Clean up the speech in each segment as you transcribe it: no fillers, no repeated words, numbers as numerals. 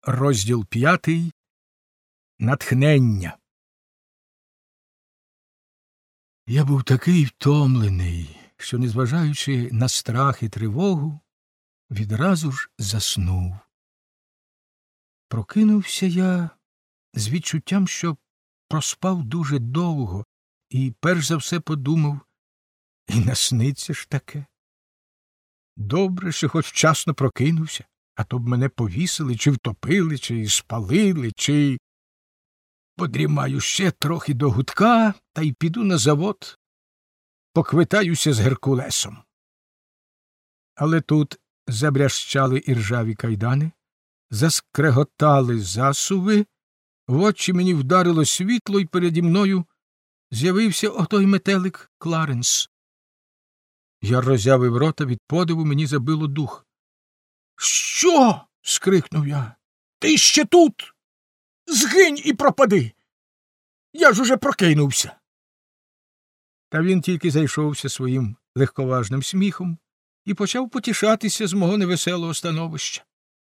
Розділ 5. Натхнення. Я був такий втомлений, що, незважаючи на страх і тривогу, відразу ж заснув. Прокинувся я з відчуттям, що проспав дуже довго, і перш за все подумав, і насниться ж таке. Добре, що хоч вчасно прокинувся, а то б мене повісили, чи втопили, чи спалили, чи... Подрімаю ще трохи до гудка, та й піду на завод, поквитаюся з Геркулесом. Але тут забрящали іржаві кайдани, заскреготали засуви, в очі мені вдарило світло, і переді мною з'явився отой метелик Кларенс. Я роззявив рота, від подиву мені забило дух. «Що?» – скрикнув я. «Ти ще тут? Згинь і пропади! Я ж уже прокинувся!» Та він тільки зайшовся своїм легковажним сміхом і почав потішатися з мого невеселого становища.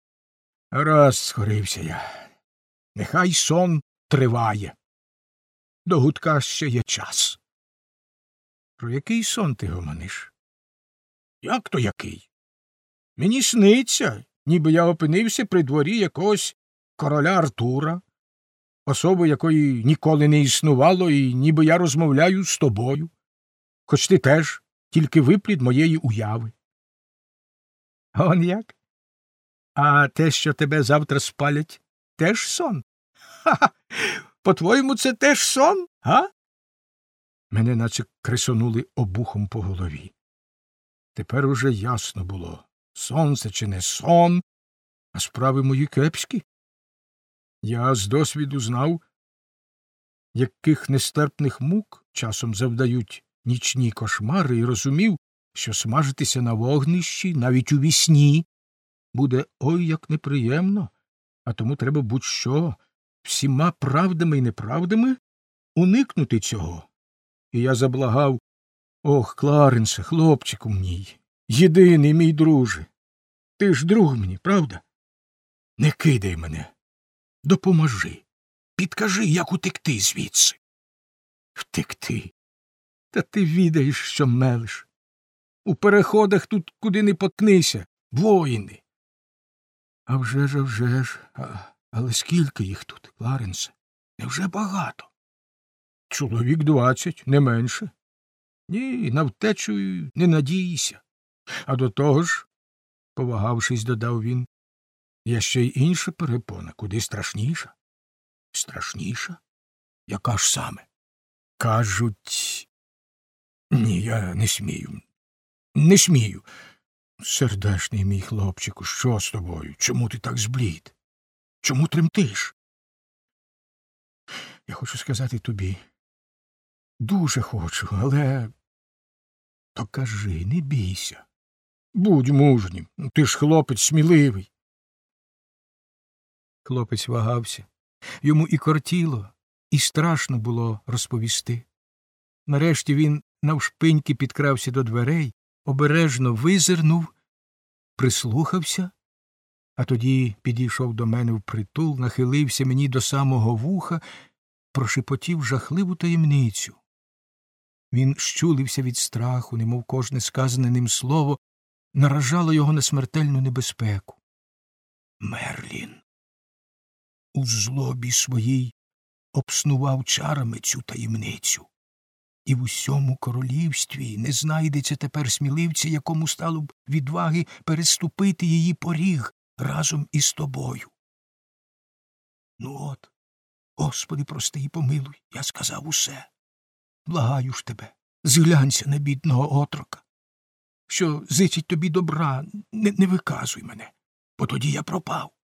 Раз схорився я. Нехай сон триває. До гудка ще є час. Про який сон ти гомониш? Як то який? Мені сниться, ніби я опинився при дворі якогось короля Артура, особи якої ніколи не існувало, і ніби я розмовляю з тобою, хоч ти теж тільки виплід моєї уяви. Он як? А те, що тебе завтра спалять, теж сон? Ха-ха! По-твоєму, це теж сон, га? Мене наче кресонули обухом по голові. Тепер уже ясно було, сон це чи не сон, а справи мої кепські. Я з досвіду знав, яких нестерпних мук часом завдають нічні кошмари, і розумів, що смажитися на вогнищі, навіть у вісні, буде ой як неприємно, а тому треба будь-що, всіма правдами і неправдами уникнути цього. І я заблагав: «Ох, Кларенсе, хлопчику мій, єдиний мій друже, ти ж друг мені, правда? Не кидай мене, допоможи, підкажи, як утекти звідси». Втекти? Та ти відаєш, що мелиш. У переходах тут куди не поткнися, воїни. А вже ж, але скільки їх тут, Кларенсе? Невже багато? Чоловік 20, не менше. Ні, на втечу не надійся. А до того ж, повагавшись, додав він, є ще й інша перепона, куди страшніша. Страшніша? Яка ж саме? Кажуть... Ні, я не смію. Не смію. Сердешний мій хлопчику, що з тобою? Чому ти так зблід? Чому тремтиш? Я хочу сказати тобі, дуже хочу, але... То кажи, не бійся. Будь мужнім, ти ж хлопець сміливий. Хлопець вагався. Йому і кортіло, і страшно було розповісти. Нарешті він навшпиньки підкрався до дверей, обережно визирнув, прислухався, а тоді підійшов до мене впритул, нахилився мені до самого вуха, прошепотів жахливу таємницю. Він щулився від страху, немов кожне сказане ним слово наражало його на смертельну небезпеку. Мерлін у злобі своїй обснував чарами цю таємницю. І в усьому королівстві не знайдеться тепер сміливця, якому стало б відваги переступити її поріг разом із тобою. Ну от, Господи, прости і помилуй, я сказав усе. Благаю ж тебе, зглянься на бідного отрока. Що зичить тобі добра, не виказуй мене, бо тоді я пропав.